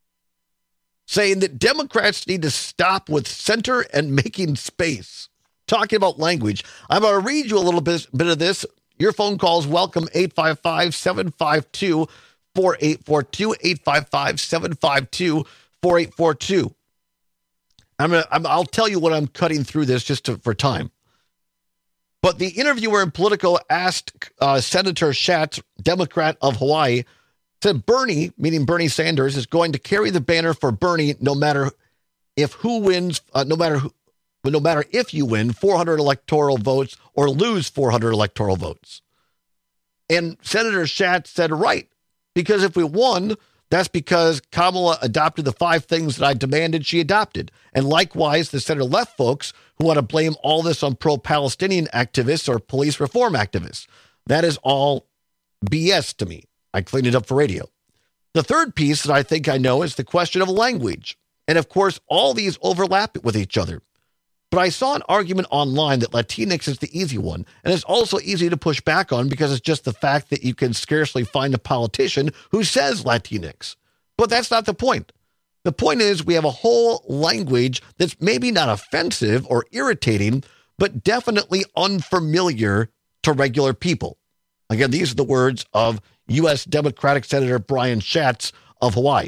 saying that Democrats need to stop with center and making space. Talking about language. I'm going to read you a little bit, bit of this. Your phone calls welcome, eight five five, seven five two, four eight four two, eight five five, seven five two, four eight four two. I'm gonna, I'm, I'll tell you what I'm cutting through this just to, for time. But the interviewer in Politico asked uh, Senator Schatz, Democrat of Hawaii, said Bernie, meaning Bernie Sanders, is going to carry the banner for Bernie no matter if who wins, uh, no matter who, no matter if you win four hundred electoral votes or lose four hundred electoral votes. And Senator Schatz said, right, because if we won, that's because Kamala adopted the five things that I demanded she adopted. And likewise, the center left folks who want to blame all this on pro-Palestinian activists or police reform activists. That is all B S to me. I cleaned it up for radio. The third piece that I think I know is the question of language. And of course, all these overlap with each other. But I saw an argument online that Latinx is the easy one, and it's also easy to push back on because it's just the fact that you can scarcely find a politician who says Latinx. But that's not the point. The point is we have a whole language that's maybe not offensive or irritating, but definitely unfamiliar to regular people. Again, these are the words of U S Democratic Senator Brian Schatz of Hawaii.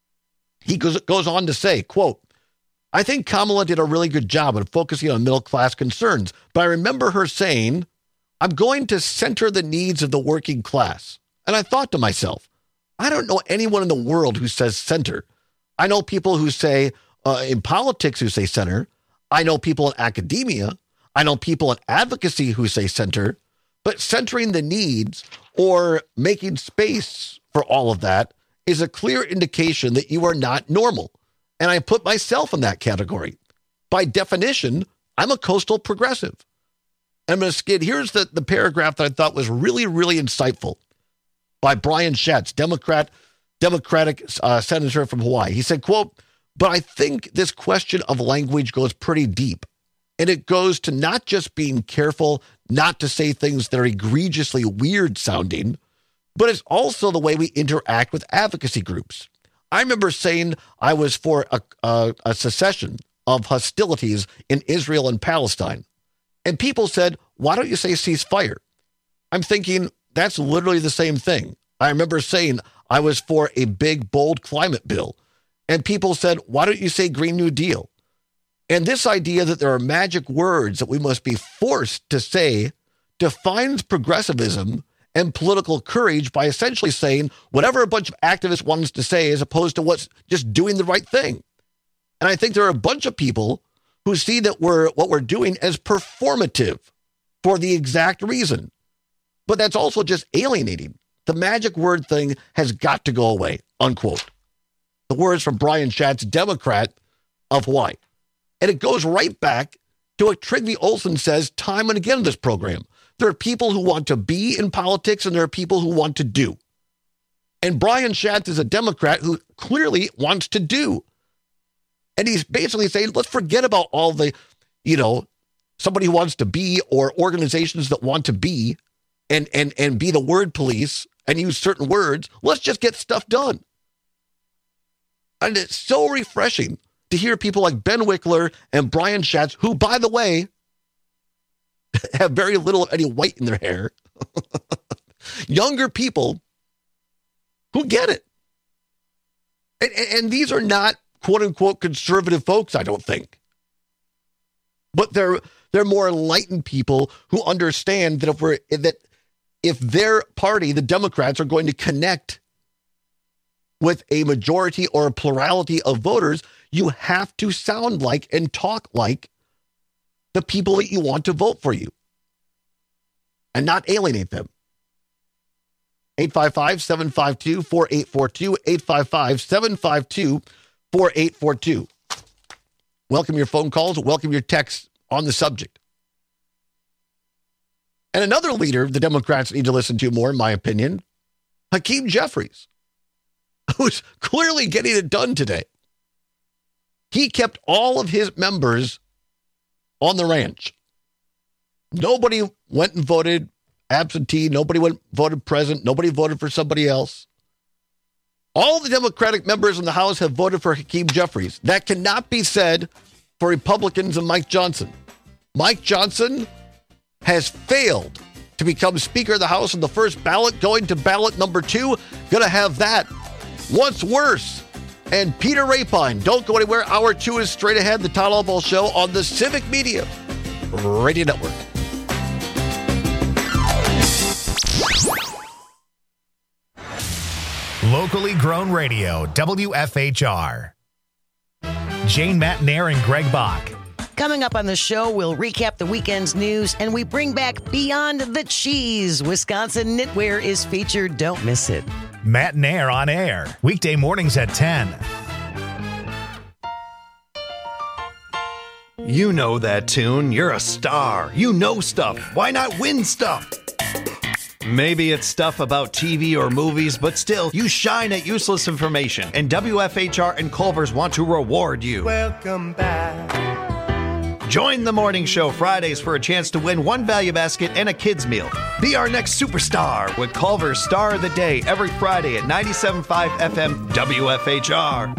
He goes, goes on to say, quote, I think Kamala did a really good job of focusing on middle-class concerns, but I remember her saying, I'm going to center the needs of the working class. And I thought to myself, I don't know anyone in the world who says center. I know people who say, uh, in politics who say center. I know people in academia. I know people in advocacy who say center. But centering the needs or making space for all of that is a clear indication that you are not normal. And I put myself in that category. By definition, I'm a coastal progressive. And I'm going to skid. Here's the, the paragraph that I thought was really, really insightful by Brian Schatz, Democrat, Democratic uh, senator from Hawaii. He said, quote, but I think this question of language goes pretty deep. And it goes to not just being careful not to say things that are egregiously weird sounding, but it's also the way we interact with advocacy groups. I remember saying I was for a, a, a cessation of hostilities in Israel and Palestine. And people said, why don't you say ceasefire? I'm thinking that's literally the same thing. I remember saying I was for a big, bold climate bill. And people said, why don't you say Green New Deal? And this idea that there are magic words that we must be forced to say defines progressivism and political courage by essentially saying whatever a bunch of activists want us to say as opposed to what's just doing the right thing. And I think there are a bunch of people who see that we're what we're doing as performative for the exact reason. But that's also just alienating. The magic word thing has got to go away, unquote. The words from Brian Schatz, Democrat of Hawaii. And it goes right back to what Trygve Olsen says time and again in this program. There are people who want to be in politics and there are people who want to do. And Brian Schatz is a Democrat who clearly wants to do. And he's basically saying, let's forget about all the, you know, somebody who wants to be or organizations that want to be and, and, and be the word police and use certain words. Let's just get stuff done. And it's so refreshing to hear people like Ben Wickler and Brian Schatz, who, by the way, have very little of any white in their hair. Younger people who get it. And, and these are not quote unquote conservative folks, I don't think. But they're they're more enlightened people who understand that if we're that if their party, the Democrats, are going to connect with a majority or a plurality of voters, you have to sound like and talk like the people that you want to vote for you and not alienate them. eight five five, seven five two, four eight four two, eight five five, seven five two, four eight four two. Welcome your phone calls. Welcome your texts on the subject. And another leader the Democrats need to listen to more, in my opinion, Hakeem Jeffries, who's clearly getting it done today. He kept all of his members on the ranch. Nobody went and voted absentee. Nobody went voted present. Nobody voted for somebody else. All the Democratic members in the House have voted for Hakeem Jeffries. That cannot be said for Republicans and Mike Johnson. Mike Johnson has failed to become Speaker of the House on the first ballot, going to ballot number two. Going to have that. What's worse? And Peter Rapine. Don't go anywhere. Hour two is straight ahead. The Todd Albaugh Show on the Civic Media Radio Network. Locally grown radio, W F H R. Jane Matnair and Greg Bach. Coming up on the show, we'll recap the weekend's news and we bring back Beyond the Cheese. Wisconsin Knitwear is featured. Don't miss it. Matt Nair on air, weekday mornings at ten. You know that tune. You're a star. You know stuff. Why not win stuff? Maybe it's stuff about T V or movies, but still, you shine at useless information. And W F H R and Culver's want to reward you. Welcome back. Join the morning show Fridays for a chance to win one value basket and a kid's meal. Be our next superstar with Culver's Star of the Day every Friday at ninety-seven point five F M W F H R.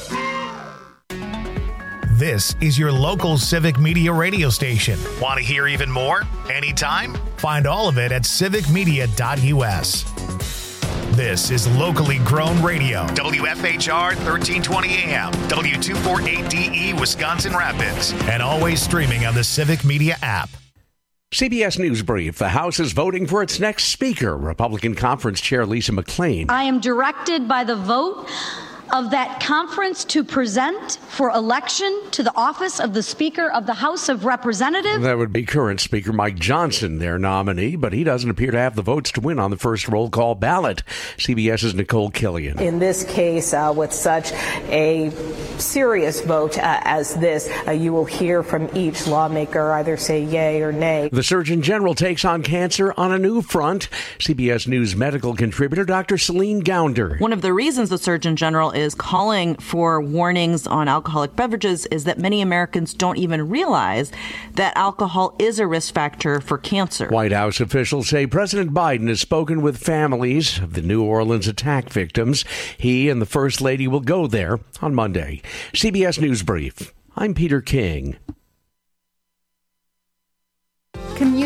This is your local Civic Media radio station. Want to hear even more? Anytime? Find all of it at civic media dot U S. This is locally grown radio. W F H R thirteen twenty A M, W two forty-eight D E, Wisconsin Rapids, and always streaming on the Civic Media app. C B S News Brief. The House is voting for its next speaker. Republican Conference Chair Lisa McClain. I am directed by the vote of that conference to present for election to the office of the Speaker of the House of Representatives. That would be current Speaker Mike Johnson, their nominee, but he doesn't appear to have the votes to win on the first roll call ballot. CBS's Nicole Killian. In this case, uh, with such a serious vote uh, as this, uh, you will hear from each lawmaker either say yay or nay. The Surgeon General takes on cancer on a new front. C B S News medical contributor Doctor Celine Gounder. One of the reasons the Surgeon General is calling for warnings on alcoholic beverages is that many Americans don't even realize that alcohol is a risk factor for cancer. White House officials say President Biden has spoken with families of the New Orleans attack victims. He and the First Lady will go there on Monday. C B S News Brief. I'm Peter King. Community